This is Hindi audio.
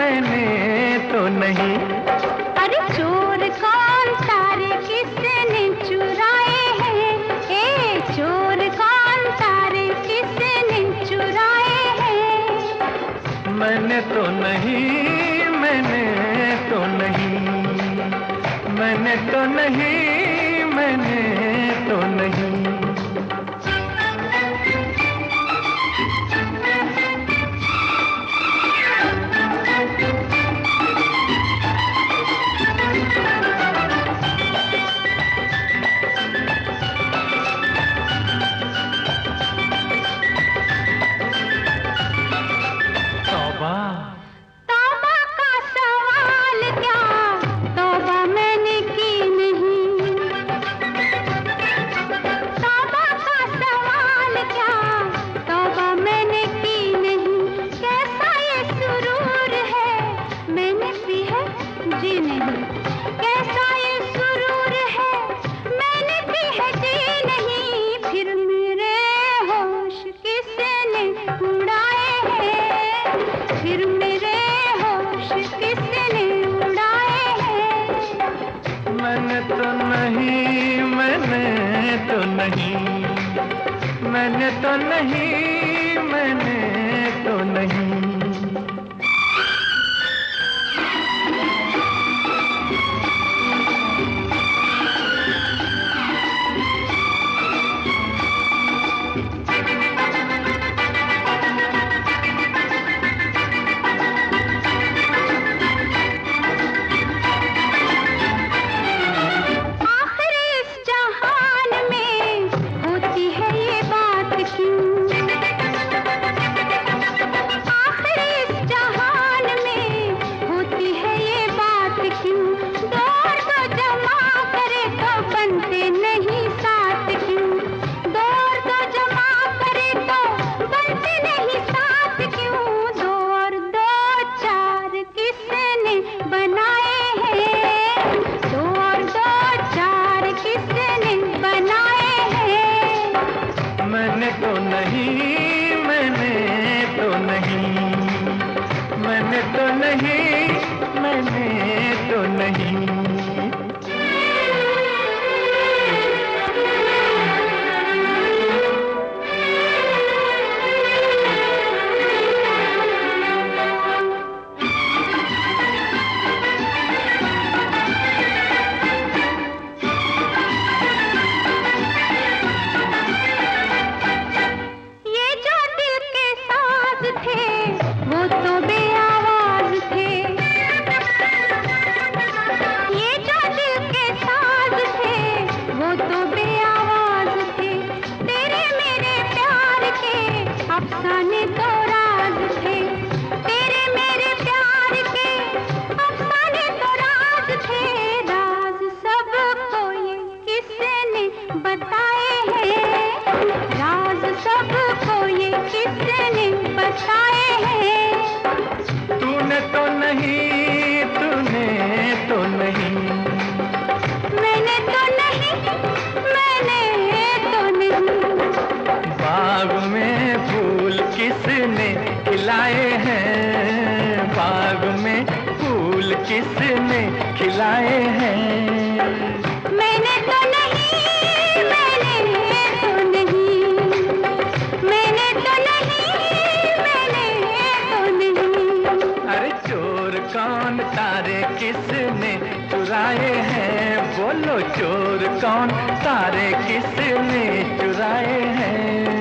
मैंने तो नहीं। अरे चोर कौन, तारे किसने चुराए हैं? ए चोर कौन, तारे किसने चुराए हैं? मैंने तो नहीं, मैंने तो नहीं, मैंने तो नहीं, मैंने तो नहीं। तौबा का सवाल क्या, तौबा मैंने की नहीं। तौबा का सवाल क्या, तौबा मैंने की नहीं। कैसा ये सुरूर है, मैंने पी है जी नहीं। कैसा ये सुरूर है, मैंने पी है जी नहीं। फिर मेरे होश किसने उड़ाए हैं? फिर मेरे होश किसने उड़ाए हैं? मैंने तो नहीं, मैंने तो नहीं, मैंने तो नहीं, मैंने तो नहीं। मैंने तो नहीं, मैंने तो नहीं, मैंने तो नहीं, मैंने तो नहीं। वो तो बेआवाज थे, ये जो दिल के साज थे, वो तो बेआवाज थे। तेरे मेरे प्यार के अफसाने तो राज थे। तेरे मेरे प्यार के अफसाने तो राज थे। राज सबको ये किसने बताए हैं? राज सबको ये किसने बताए हैं? तूने तो नहीं, तूने तो नहीं, मैंने तो नहीं, मैंने तो नहीं। बाग में फूल किसने खिलाए हैं? बाग में फूल किसने खिलाए हैं? मैंने तो नहीं, मैंने तो नहीं, मैंने तो नहीं, मैंने तो नहीं। अरे चोर कौन, तारे किसने चुराए हैं? बोलो चोर कौन, तारे किसने चुराए हैं?